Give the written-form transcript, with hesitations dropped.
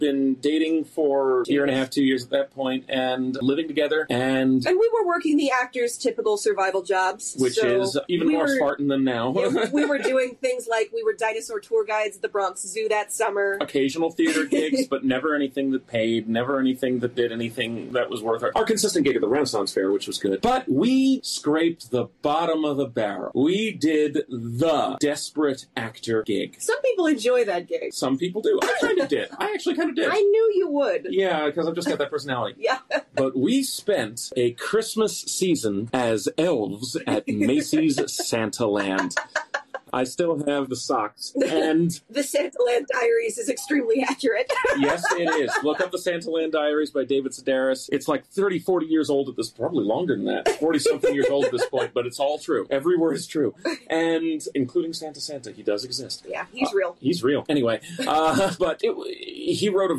been dating for a year and a half, 2 years at that point, and living together, and we were working the actors' typical survival jobs. Which is even more Spartan than now. We were doing things like we were dinosaur tour guides at the Bronx Zoo that summer. Occasional theater gigs, but never anything that paid, never anything that did anything that was worth it. Our consistent gig at the Renaissance Fair, which was good. But we scraped the bottom of the barrel. We did the desperate actor gig. Some people enjoy that gig. Some people do. I kind of did. I actually kind of did. I knew you would. Yeah, because I've just got that personality. Yeah. But we spent a Christmas season as elves at Macy's Santaland. I still have the socks. And the Santaland Diaries is extremely accurate. Yes, it is. Look up the Santaland Diaries by David Sedaris. It's like 30, 40 years old at this, probably longer than that. 40-something years old at this point, but it's all true. Every word is true. And including Santa, he does exist. Yeah, he's real. He's real. Anyway, but he wrote a